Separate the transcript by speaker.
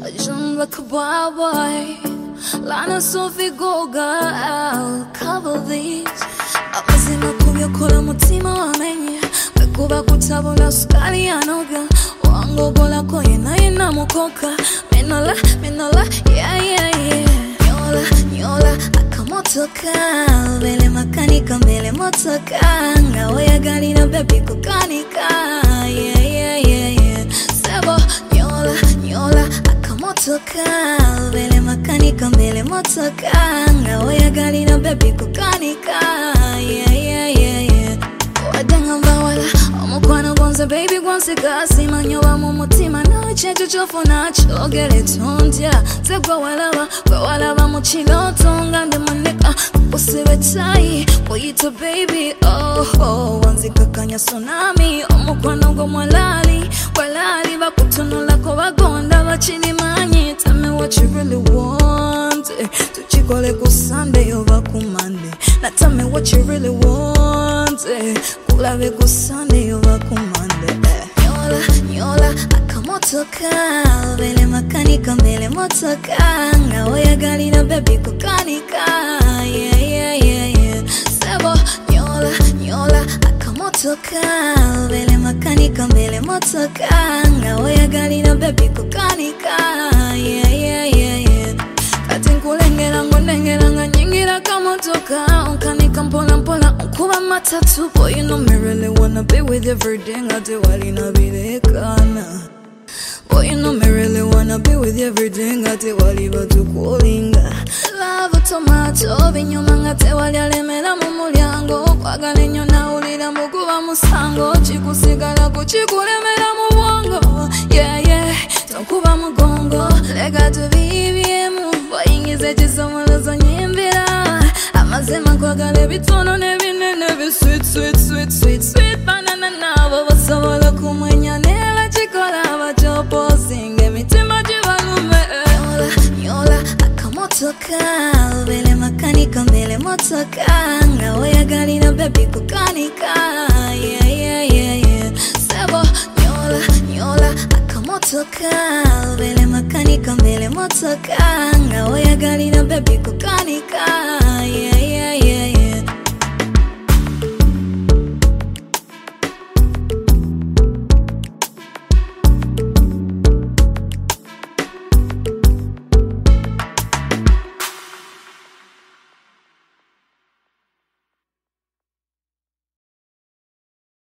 Speaker 1: Jump like a wild boy. Lana Sophie go girl, cover these. Amazima kubyo kola mutima wamenye. Bekuba kutabula sukali anoga. Wango gola koye na ina mukoka. Menola, yeah. Nyola, akamotoka. Mbele makanika, mbele motoka. Ngawe gari na baby kukanika. Yeah. Sebo, nyola, akamotoka. Mbele makanika, mbele motoka. Ngawe gari na baby kukanika. Yeah. Wadenga mbawala, omukwana gonza baby gwansi kasi. Manyoba mumutima na checho chofu na chogele tondya. Zegwa walaba muchiloto ngande maneka. Usiwe tai, boyito baby, oh. Wanzika kanya tsunami, omukwana go walali bakutunula ko bagonda bachini manyi. Tell me what you really want. Tuchikole ku Sunday over ku Monday. Now tell me what you really want. Kulabe ku Sunday over ku Monday. Nyola, akamotoka. Mbele makanika, mbele motoka. Ngawe gari na baby kukanika. Yeah. Sebo, nyola, akamotoka. Mbele makanika, mbele motoka. Ngawe gari na baby kukanika. Yeah. Kati nkulengera ngondengeranga nyingira kamotoka. Unkanika mpola unkuba matatu. Boy, you know me really wanna be with you every day. Ngate wali na bidekana. Boy, you know me really wanna be with you every day. Ngate wali batukulinga. Love tomato binyuma ngate wali alemera mu mulyango. Kwagala nnyo nawulira mukuba musango. Chikusigala kuchikulemera mu bwongo. Yeah. Tonkuba mugongo. Lega tubibyemu. Wayingize chisomolozo nyimbira. Amazema kwagala bitono nebinene sweet banana nabo basobola kumwenya nela chikola bachopo singe mitima jibalume. Nyola, akamotoka. Mbele makanika, mbele motoka. Ngawe gari na baby kukanika. Yeah. Sebo, nyola, akamotoka. Mbele makanika, mbele motoka. Ngawe gari na baby kukanika. Yeah.